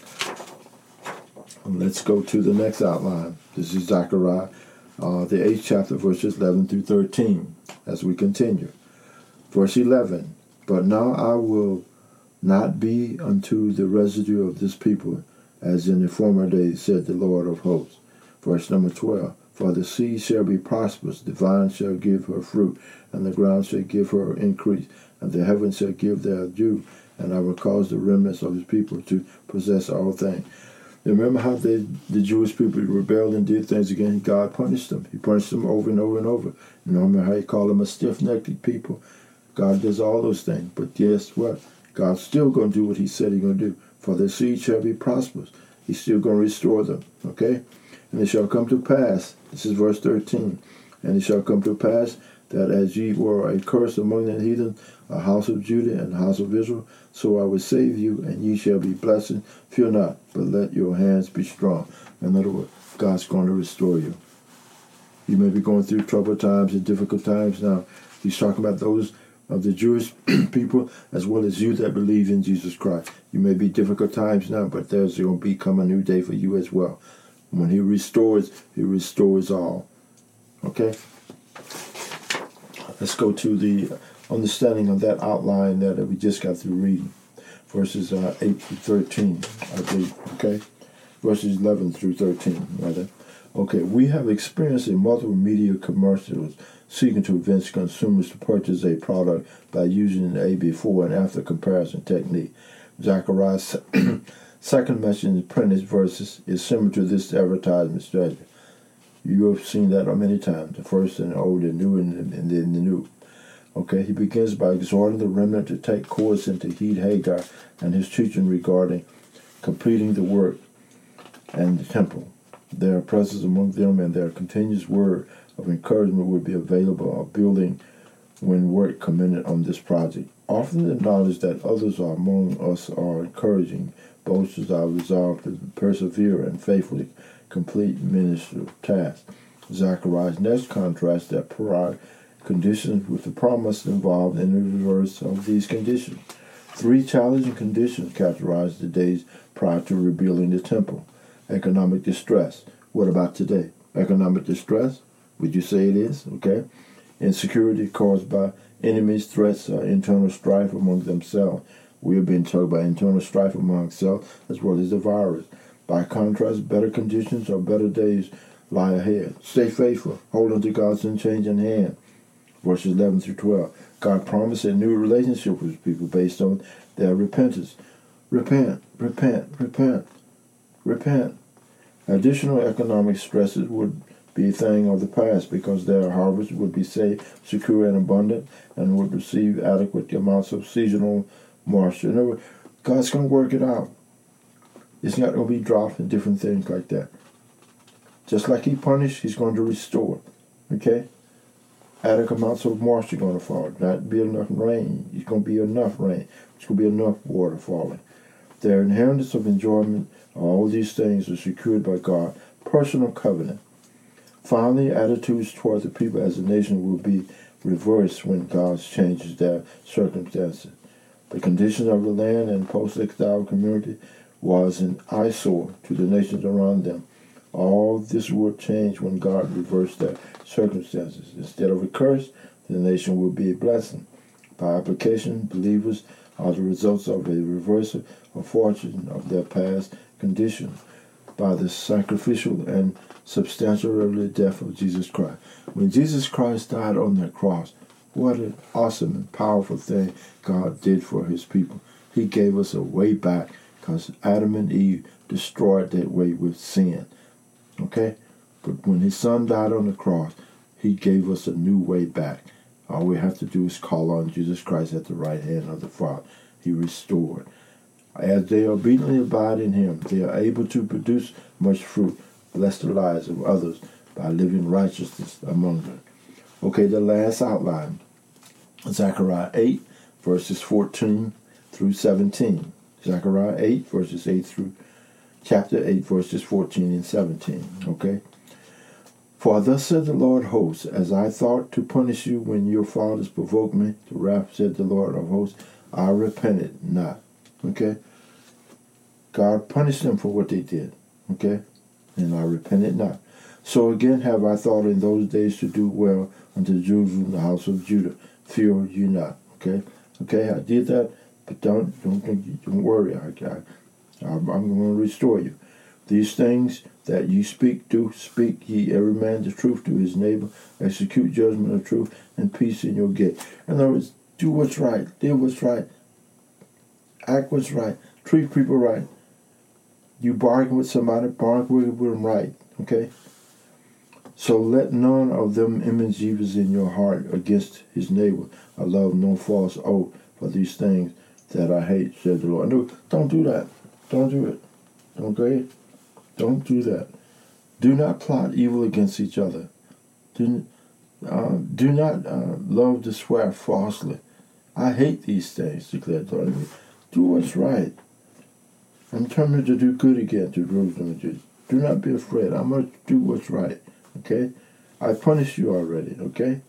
And let's go to the next outline. This is Zechariah, the 8th chapter, verses 11 through 13, as we continue. Verse 11, But now I will not be unto the residue of this people, as in the former days, said the Lord of hosts. Verse number 12, For the seed shall be prosperous, the vine shall give her fruit, and the ground shall give her increase, and the heavens shall give their due, and I will cause the remnants of his people to possess all things. Remember how the Jewish people rebelled and did things against God? Punished them. He punished them over and over and over. You remember how he called them a stiff-necked people? God does all those things. But guess what? God's still going to do what he said he's going to do. For their seed shall be prosperous. He's still going to restore them. Okay? And it shall come to pass, this is verse 13, and it shall come to pass that as ye were a curse among the heathen, a house of Judah and a house of Israel, so I will save you, and ye shall be blessed. Fear not, but let your hands be strong. In other words, God's going to restore you. You may be going through troubled times and difficult times now. He's talking about those of the Jewish people as well as you that believe in Jesus Christ. You may be difficult times now, but there's going to become a new day for you as well. When he restores all. Okay? Let's go to the understanding of that outline that we just got through reading. Verses 8 through 13, I believe. Okay? Verses 11 through 13, rather. Okay, we have experienced in multiple media commercials seeking to convince consumers to purchase a product by using a before and after comparison technique. Zechariah's second message in the printed verses is similar to this advertisement strategy. You have seen that many times, the first and the old, the new, and then the new. Okay, he begins by exhorting the remnant to take course and to heed Hagar and his teaching regarding completing the work and the temple. Their presence among them and their continuous word of encouragement would be available of building when work commenced on this project. Often the knowledge that others are among us are encouraging bolsters our resolve to persevere and faithfully complete ministerial tasks. Zechariah's next contrasts their prior conditions with the promise involved in the reverse of these conditions. 3 challenging conditions characterized the days prior to rebuilding the temple. Economic distress. What about today? Economic distress? Would you say it is? Okay. Insecurity caused by enemies, threats, or internal strife among themselves. We are being told by internal strife among ourselves as well as the virus. By contrast, better conditions or better days lie ahead. Stay faithful. Hold on to God's unchanging hand. Verses 11 through 12. God promised a new relationship with people based on their repentance. Repent, repent, repent, repent. Additional economic stresses would be a thing of the past because their harvest would be safe, secure, and abundant and would receive adequate amounts of seasonal moisture. In other words, God's going to work it out. It's not going to be drought and different things like that. Just like he punished, he's going to restore. Okay? adequate amounts of moisture going to fall. Not be enough rain. It's going to be enough rain. It's going to be enough water falling. Their inheritance of enjoyment, all these things are secured by God. Personal covenant. Finally, attitudes toward the people as a nation will be reversed when God changes their circumstances. The condition of the land and post-exile community was an eyesore to the nations around them. All this will change when God reversed their circumstances. Instead of a curse, the nation will be a blessing. By application, believers are the results of a reversal of fortune of their past conditions by the sacrificial and substantial death of Jesus Christ. When Jesus Christ died on the cross, what an awesome and powerful thing God did for his people. He gave us a way back because Adam and Eve destroyed that way with sin. Okay? But when his son died on the cross, he gave us a new way back. All we have to do is call on Jesus Christ at the right hand of the Father. He restored. As they obediently abide in him, they are able to produce much fruit, bless the lives of others by living righteousness among them. Okay, the last outline. Zechariah 8, verses 14 through 17. Zechariah 8, verses 8 through chapter 8, verses 14 and 17. Okay? For thus said the Lord of hosts, as I thought to punish you when your fathers provoked me to wrath, said the Lord of hosts, I repented not. Okay? God punished them for what they did. Okay? And I repented not. So again have I thought in those days to do well unto Jerusalem, the house of Judah. Fear you not. Okay? Okay, I did that, but don't worry. I'm going to restore you. These things that you speak, do speak ye every man the truth to his neighbor. Execute judgment of truth and peace in your gate. In other words, do what's right. Do what's right. Act what's right. Treat people right. You bargain with somebody, bargain with them right. Okay? So let none of them image evils in your heart against his neighbor. I love no false oath for these things that I hate, said the Lord. No, don't do that. Don't do it. Okay? Don't do that. Do not plot evil against each other. Do not love to swear falsely. I hate these things, declared the Lord. Do what's right. I'm determined to do good again to Jerusalem and Judah. Do not be afraid. I'm going to do what's right. Okay? I punished you already. Okay?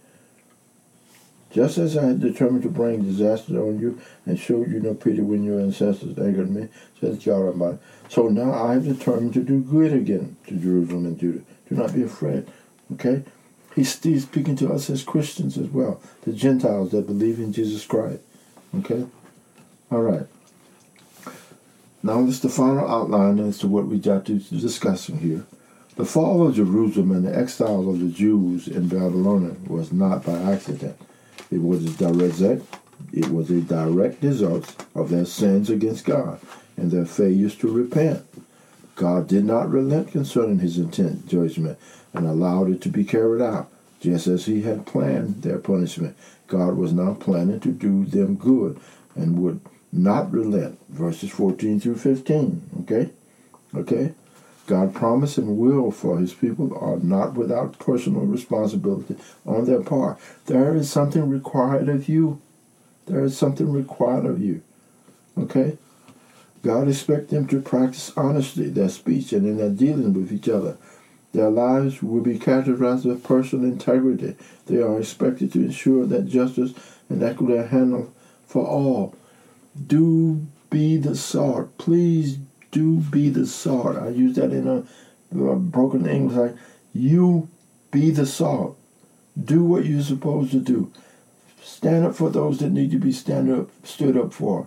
Just as I had determined to bring disaster on you and showed you no pity when your ancestors angered me, says God Almighty. So now I have determined to do good again to Jerusalem and Judah. Do not be afraid. Okay? He's speaking to us as Christians as well, the Gentiles that believe in Jesus Christ. Okay? All right. Now it's the final outline as to what we got to discussing here. The fall of Jerusalem and the exile of the Jews in Babylon was not by accident. It was a direct result of their sins against God and their failures to repent. God did not relent concerning his intent judgment and allowed it to be carried out, just as he had planned their punishment. God was now planning to do them good and would not relent. Verses 14 through 15. Okay? God promised and will for his people are not without personal responsibility on their part. There is something required of you. There is something required of you. Okay? God expects them to practice honesty, their speech, and in their dealing with each other. Their lives will be characterized with personal integrity. They are expected to ensure that justice and equity are handled for all. Do be the salt. Please do be the salt. I use that in a broken English. Like, you be the salt. Do what you're supposed to do. Stand up for those that need to be stood up for.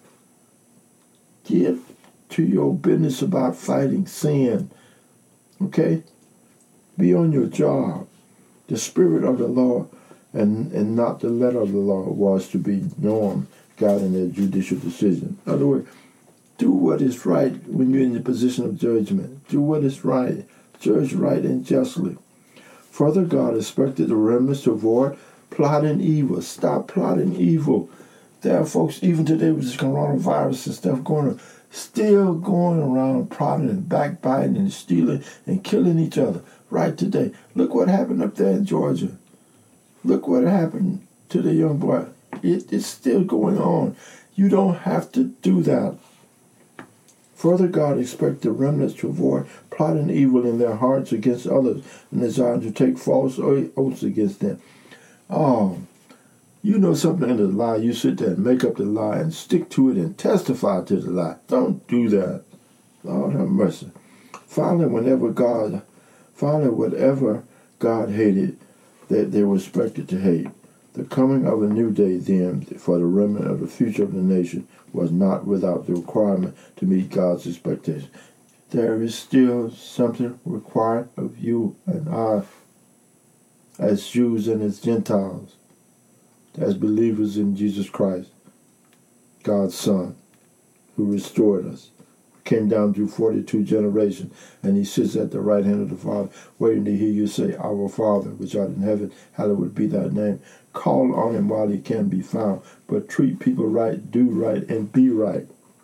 Get to your business about fighting sin. Okay? Be on your job. The spirit of the law and not the letter of the law was to be norm guiding their judicial decision. In other words, do what is right when you're in the position of judgment. Do what is right. Judge right and justly. Further, God expected the remnants to avoid plotting evil. Stop plotting evil. There are folks, even today with this coronavirus and stuff still going around plotting and backbiting and stealing and killing each other right today. Look what happened up there in Georgia. Look what happened to the young boy. It's still going on. You don't have to do that. Further, God expects the remnants to avoid plotting evil in their hearts against others and desiring to take false oaths against them. Oh, you know something in the lie, you sit there and make up the lie and stick to it and testify to the lie. Don't do that. Lord have mercy. Finally, whatever God hated, that they were expected to hate. The coming of a new day then for the remnant of the future of the nation was not without the requirement to meet God's expectations. There is still something required of you and I as Jews and as Gentiles, as believers in Jesus Christ, God's Son, who restored us, came down through 42 generations, and he sits at the right hand of the Father, waiting to hear you say, Our Father, which art in heaven, hallowed be thy name. Call on him while he can be found, but treat people right, do right, and be right.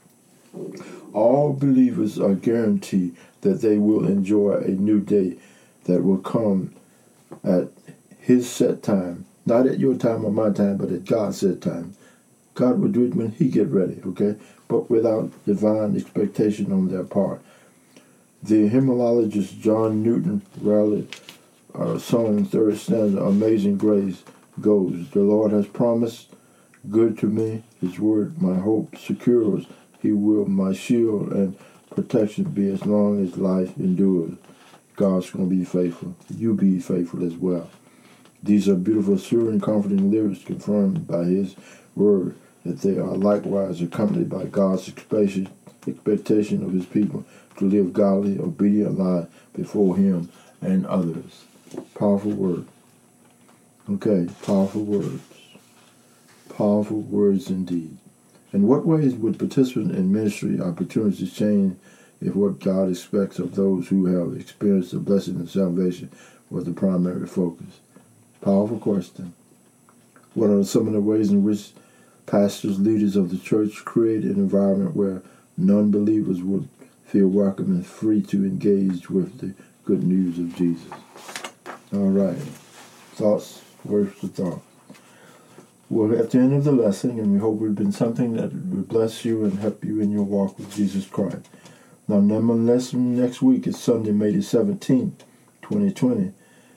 All believers are guaranteed that they will enjoy a new day that will come at his set time. Not at your time or my time, but at God's set time. God will do it when he get ready, okay? But without divine expectation on their part. The hymnologist John Newton Raleigh song in third stanza, Amazing Grace, goes, The Lord has promised good to me. His word my hope secures. He will my shield and protection be as long as life endures. God's going to be faithful. You be faithful as well. These are beautiful, sure, and comforting lyrics confirmed by his word that they are likewise accompanied by God's expectation of his people to live godly, obedient lives before him and others. Powerful word. Okay, powerful words. Powerful words indeed. In what ways would participants in ministry opportunities change if what God expects of those who have experienced the blessing of salvation was the primary focus? Powerful question. What are some of the ways in which pastors, leaders of the church create an environment where non-believers would feel welcome and free to engage with the good news of Jesus? All right. Thoughts, words for thought. We're at the end of the lesson, and we hope it's been something that will bless you and help you in your walk with Jesus Christ. Now, number lesson next week is Sunday, May the 17th, 2020.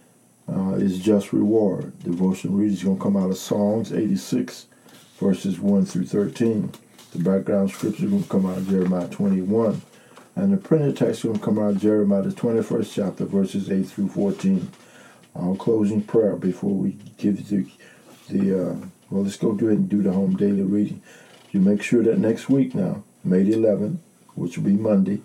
Is Just Reward. Devotion reading is going to come out of Psalms 86, verses 1 through 13. The background scripture is going to come out of Jeremiah 21. And the printed text is going to come out of Jeremiah, the 21st chapter, verses 8 through 14. Our closing prayer before we give you well, let's go ahead and do the home daily reading. You make sure that next week now, May the 11th, which will be Monday,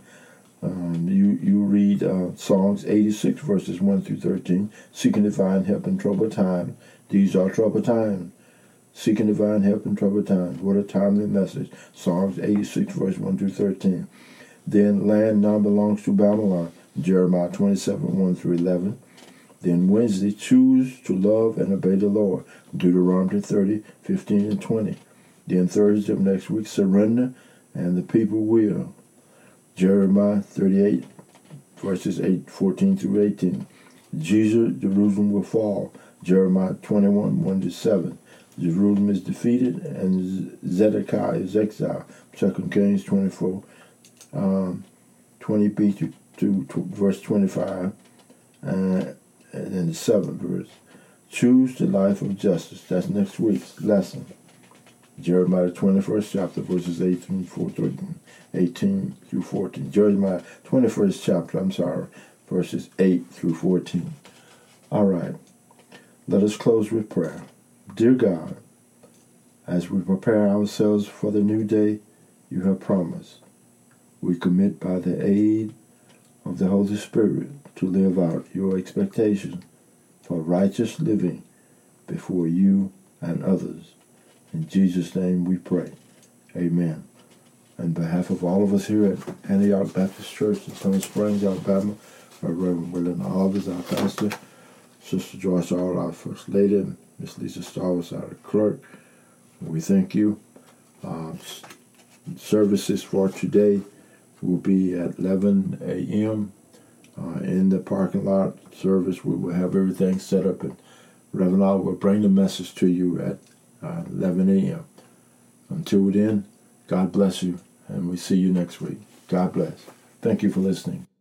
you read Psalms 86, verses 1 through 13, seeking divine help in troubled times. These are troubled times. Seeking divine help in troubled times. What a timely message. Psalms 86, verse 1 through 13. Then land now belongs to Babylon. Jeremiah 27, 1 through 11. Then Wednesday, choose to love and obey the Lord. Deuteronomy 30, 15 and 20. Then Thursday of next week, surrender and the people will. Jeremiah 38, verses 14 through 18. Jerusalem will fall. Jeremiah 21, 1 to 7. Jerusalem is defeated and Zedekiah is exiled. 2 Kings 24, 20b to verse 25. And then the 7th verse. Choose the life of justice. That's next week's lesson. Jeremiah 21st chapter, verses 18 through 14. Jeremiah 21st chapter, verses 8 through 14. All right. Let us close with prayer. Dear God, as we prepare ourselves for the new day you have promised, we commit by the aid of the Holy Spirit to live out your expectations for righteous living before you and others. In Jesus' name we pray. Amen. On behalf of all of us here at Antioch Baptist Church in Summer Springs, Alabama, our Reverend William Alves, our pastor, Sister Joyce All, our First Lady, and Miss Lisa Starvis, our clerk, we thank you. Services for today will be at 11 a.m. In the parking lot service. We will have everything set up and Reverend Al will bring the message to you at 11 a.m. Until then, God bless you, and we see you next week. God bless. Thank you for listening.